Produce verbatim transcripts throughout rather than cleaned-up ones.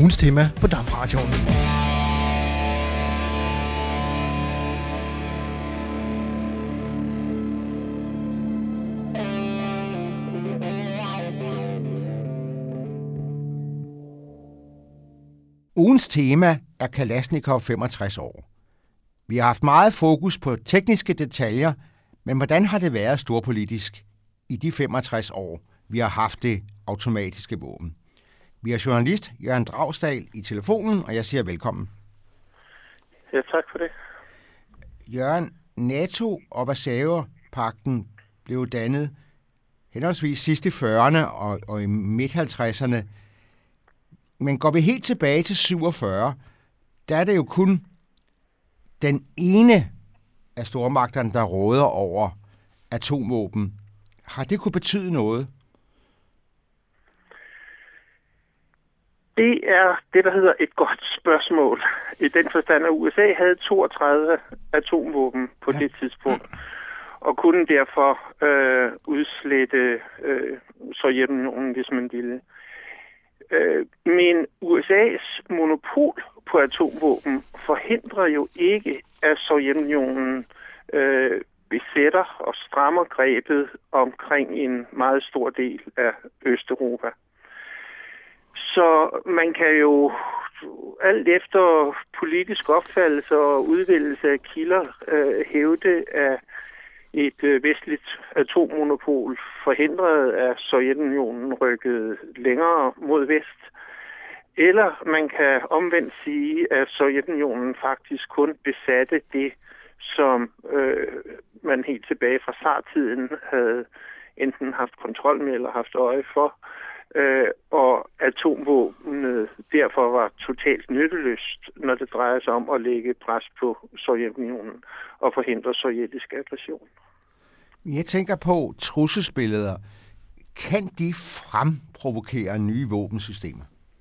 ugens tema på DAM-radioen. Ugens tema er Kalashnikov femogtres år. Vi har haft meget fokus på tekniske detaljer, men hvordan har det været storpolitisk i de femogtres år, vi har haft det automatiske våben? Vi har journalist Jørgen Dragsdahl i telefonen, og jeg siger velkommen. Ja, tak for det. Jørgen, NATO og Warszawapagten blev dannet henholdsvis sidst i fyrrerne og, og i midt halvtredserne. Men går vi helt tilbage til syvogfyrre, der er det jo kun den ene af stormagterne, der råder over atomvåben. Har det kunne betyde noget? Det er det, der hedder et godt spørgsmål. I den forstand, at U S A havde toogtredive atomvåben på ja. det tidspunkt, og kunne derfor øh, udslette øh, Sovjetunionen, hvis man ville. Øh, men U S A's monopol på atomvåben forhindrer jo ikke, at Sovjetunionen øh, besætter og strammer grebet omkring en meget stor del af Østeuropa. Så man kan jo alt efter politisk opfattelse og udvælgelse af kilder øh, hævde, at et øh, vestligt atommonopol forhindrede, at Sovjetunionen rykkede længere mod vest. Eller man kan omvendt sige, at Sovjetunionen faktisk kun besatte det, som øh, man helt tilbage fra zartiden havde enten haft kontrol med eller haft øje for. Øh, og atomvåbnet derfor var totalt nytteløst, når det drejer sig om at lægge pres på Sovjetunionen og forhindre sovjetisk aggression. Jeg tænker på trusselsbilleder. Kan de fremprovokere nye våbensystemer?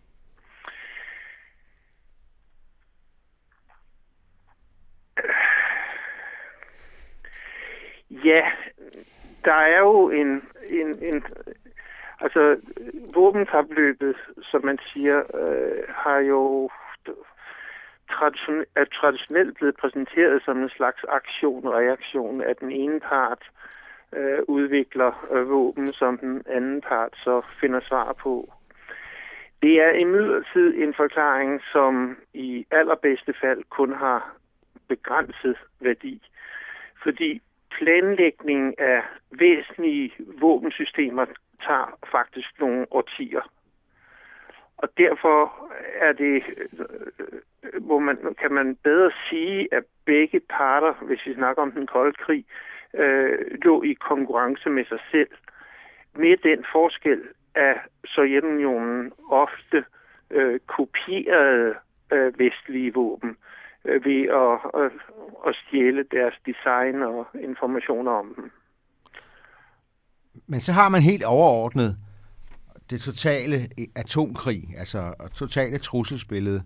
Ja, der er jo en... en, en Altså, våbenkapløbet, som man siger, øh, har jo tradition- er traditionelt blevet præsenteret som en slags aktion-reaktion, at den ene part øh, udvikler øh, våben, som den anden part så finder svar på. Det er imidlertid en forklaring, som i allerbedste fald kun har begrænset værdi, fordi planlægning af væsentlige våbensystemer tager faktisk nogle årtier. Og derfor er det, hvor man, kan man bedre sige, at begge parter, hvis vi snakker om den kolde krig, øh, lå i konkurrence med sig selv. Med den forskel, at Sovjetunionen ofte øh, kopierede øh, vestlige våben øh, ved at, øh, at stjæle deres design og informationer om dem. Men så har man helt overordnet det totale atomkrig, altså totale trusselsbillede.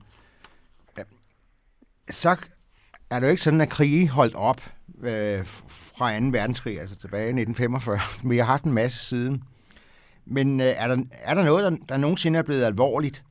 Så er det jo ikke sådan, at krige holdt op øh, fra anden verdenskrig, altså tilbage i nitten femogfyrre. Vi har haft en masse siden. Men øh, er, der, er der noget, der, der nogensinde er blevet alvorligt?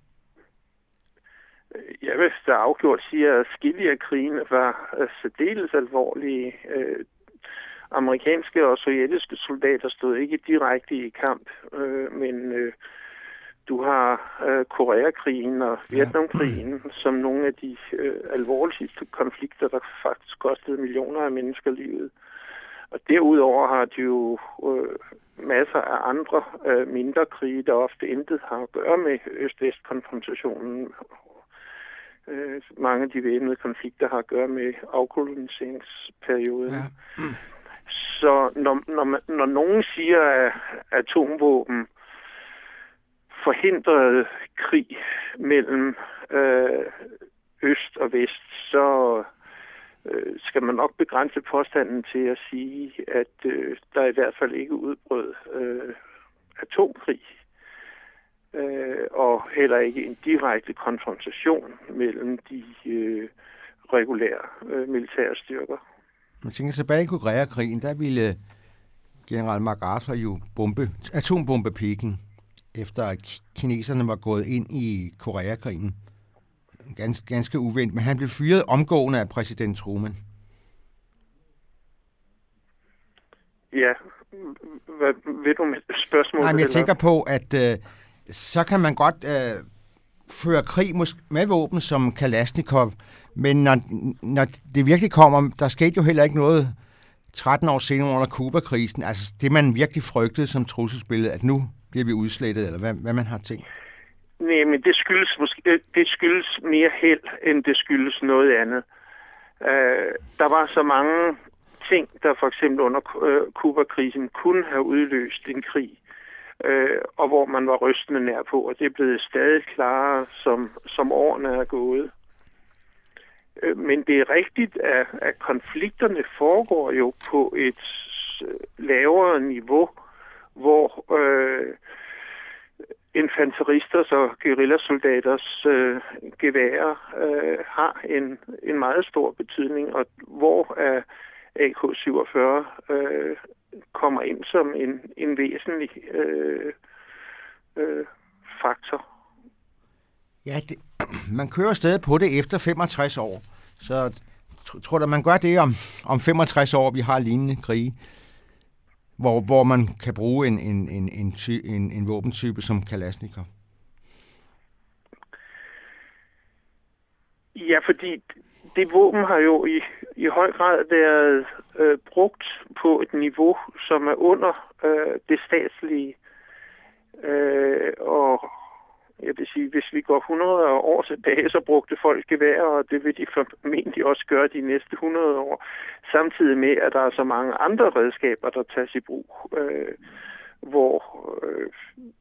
Jeg vil da afgjort sige, at skillige af krigen var særdeles alvorlige. Øh, Amerikanske og sovjetiske soldater stod ikke direkte i kamp, øh, men øh, du har øh, Koreakrigen og Vietnamkrigen ja. som nogle af de øh, alvorligste konflikter, der faktisk kostede millioner af mennesker livet. Og derudover har de jo øh, masser af andre øh, mindre krige, der ofte intet har at gøre med øst-vest-konfrontationen. Øh, mange af de væbnede konflikter har at gøre med afkoloniseringsperioden. Ja. Så når, når, man, når nogen siger, at atomvåben forhindrede krig mellem øh, øst og vest, så øh, skal man nok begrænse påstanden til at sige, at øh, der i hvert fald ikke udbrød øh, atomkrig, øh, og heller ikke en direkte konfrontation mellem de øh, regulære øh, militære styrker. Man tænker tilbage i Koreakrigen, der ville general MacArthur jo bombe, atombombe Peking. efter at kineserne var gået ind i Koreakrigen. Ganske, ganske uventet, men han blev fyret omgående af præsident Truman. Ja, hvad ved du med spørgsmålet? Nej, men jeg eller? tænker på, at øh, så kan man godt øh, føre krig med våben som Kalashnikov, men når, når det virkelig kommer, der skete jo heller ikke noget tretten år senere under Cuba-krisen, altså det man virkelig frygtede som trusselsbillede, at nu bliver vi udslettet, eller hvad, hvad man har tænkt. Nej, men det skyldes, måske, det skyldes mere held, end det skyldes noget andet. Uh, der var så mange ting, der for eksempel under uh, Cuba-krisen kunne have udløst en krig, uh, og hvor man var rystende nær på, og det er blevet stadig klarere, som, som årene er gået. Uh, men det er rigtigt, at, at konflikterne foregår jo på et lavere niveau, hvor uh, infanteristers og guerillasoldaters øh, geværer øh, har en, en meget stor betydning, og hvor øh, A K syvogfyrre øh, kommer ind som en, en væsentlig øh, øh, faktor. Ja, det, man kører stadig på det efter femogtres år, så tror du, man gør det om, om femogtres år, vi har lignende krige? Hvor, hvor man kan bruge en, en, en, en, ty, en, en våbentype som Kalashnikov? Ja, fordi det våben har jo i, i høj grad været øh, brugt på et niveau, som er under øh, det statslige. Øh, og jeg vil sige, hvis vi går hundrede år tilbage, så brugte folk gevær, og det vil de formentlig også gøre de næste hundrede år. Samtidig med, at der er så mange andre redskaber, der tages i brug, øh, hvor øh,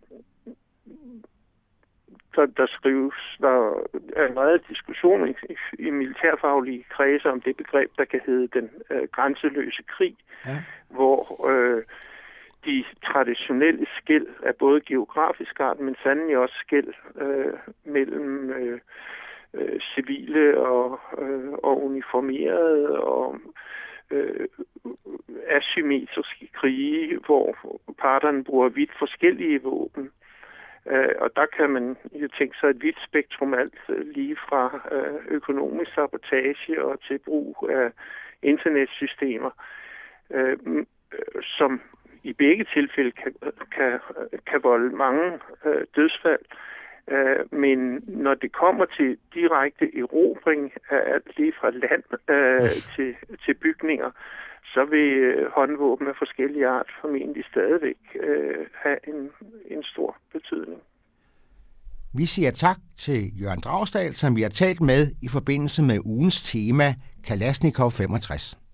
der, der skrives, der er meget diskussion i, i militærfaglige kredse om det begreb, der kan hedde den øh, grænseløse krig, ja. hvor øh, de traditionelle skel er både geografisk art, men sandelig også skel øh, mellem øh, øh, civile og, øh, og uniformerede og øh, asymmetriske krige, hvor parterne bruger vidt forskellige våben. Øh, og der kan man jo tænke sig et vidt spektrum, alt lige fra øh, økonomisk sabotage og til brug af internetsystemer, øh, som i begge tilfælde kan, kan, kan volde mange øh, dødsfald. Øh, men når det kommer til direkte erobring af alt lige fra land øh, til, til bygninger, så vil øh, håndvåben af forskellige art formentlig stadigvæk øh, have en, en stor betydning. Vi siger tak til Jørgen Dragsdahl, som vi har talt med i forbindelse med ugens tema Kalashnikov femogtres.